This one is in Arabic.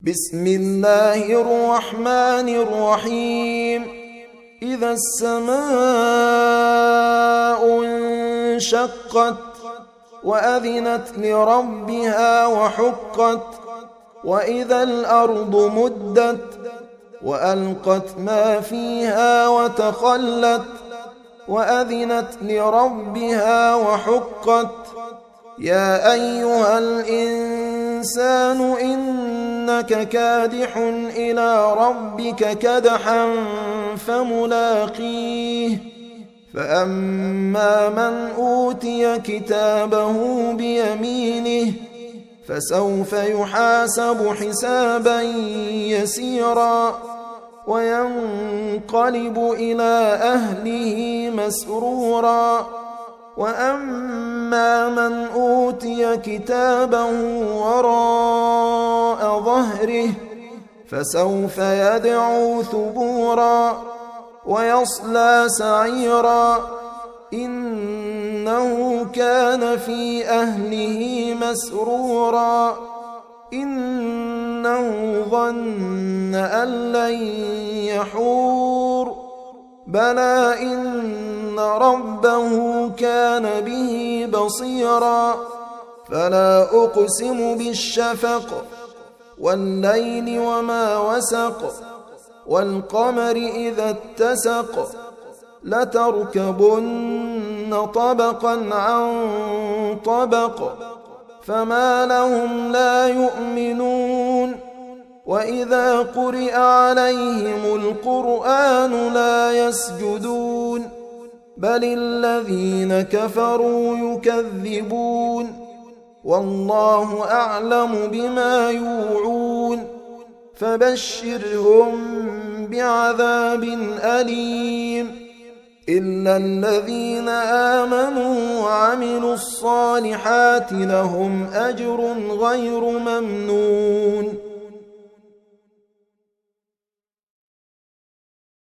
بسم الله الرحمن الرحيم. إذا السماء انشقت وأذنت لربها وحقت وإذا الأرض مدت وألقت ما فيها وتخلت وأذنت لربها وحقت يا أيها الإنسان إنك كادح إلى ربك كدحا فملاقيه فأما من أوتي كتابه بيمينه فسوف يحاسب حسابا يسيرا وينقلب إلى أهله مسرورا وأما من أوتي كتابه وراء ظهره فسوف يدعو ثبورا ويصلى سعيرا إنه كان في أهله مسرورا إنه ظن أن لن يحور بلى إن ربه كان به بصيرا فلا أقسم بالشفق والليل وما وسق والقمر إذا اتسق لتركبن طبقا عن طبق فما لهم لا يؤمنون وإذا قرئ عليهم القرآن لا يسجدون بل الذين كفروا يكذبون والله أعلم بما يوعون فبشرهم بعذاب أليم إلا الذين آمنوا وعملوا الصالحات لهم أجر غير ممنون